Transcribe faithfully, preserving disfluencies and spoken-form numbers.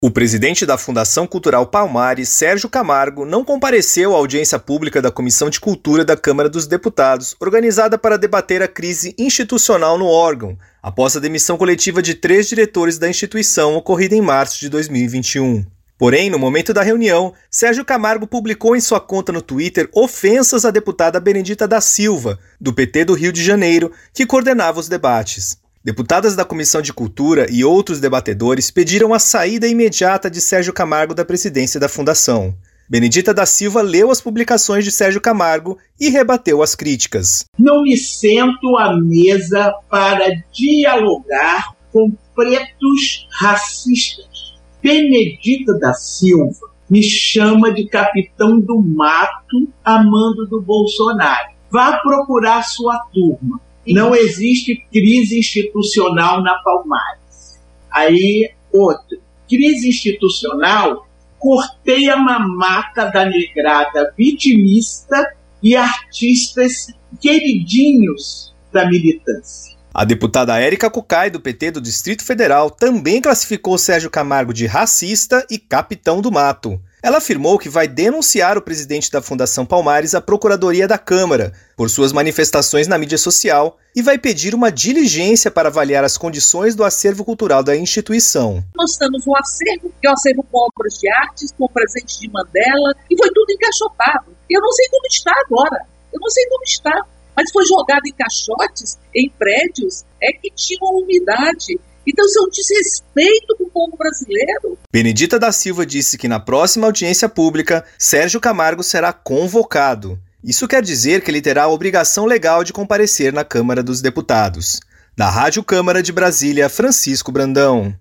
O presidente da Fundação Cultural Palmares, Sérgio Camargo, não compareceu à audiência pública da Comissão de Cultura da Câmara dos Deputados, organizada para debater a crise institucional no órgão, após a demissão coletiva de três diretores da instituição ocorrida em março de dois mil e vinte e um. Porém, no momento da reunião, Sérgio Camargo publicou em sua conta no Twitter ofensas à deputada Benedita da Silva, do P T do Rio de Janeiro, que coordenava os debates. Deputadas da Comissão de Cultura e outros debatedores pediram a saída imediata de Sérgio Camargo da presidência da Fundação. Benedita da Silva leu as publicações de Sérgio Camargo e rebateu as críticas. Não me sento à mesa para dialogar com pretos racistas. Benedita da Silva me chama de capitão do mato a mando do Bolsonaro. Vá procurar sua turma. Não existe crise institucional na Palmares. Aí, outro. Crise institucional, cortei a mamata da negrada vitimista e artistas queridinhos da militância. A deputada Érica Cocai, do P T do Distrito Federal, também classificou Sérgio Camargo de racista e capitão do mato. Ela afirmou que vai denunciar o presidente da Fundação Palmares à Procuradoria da Câmara por suas manifestações na mídia social e vai pedir uma diligência para avaliar as condições do acervo cultural da instituição. Nós temos um acervo, que é o acervo com obras de artes, com presente de Mandela, e foi tudo encaixotado. Eu não sei como está agora, eu não sei como está, mas foi jogado em caixotes, em prédios, é que tinham umidade. Então isso é um desrespeito com o povo brasileiro. Benedita da Silva disse que na próxima audiência pública, Sérgio Camargo será convocado. Isso quer dizer que ele terá a obrigação legal de comparecer na Câmara dos Deputados. Da Rádio Câmara de Brasília, Francisco Brandão.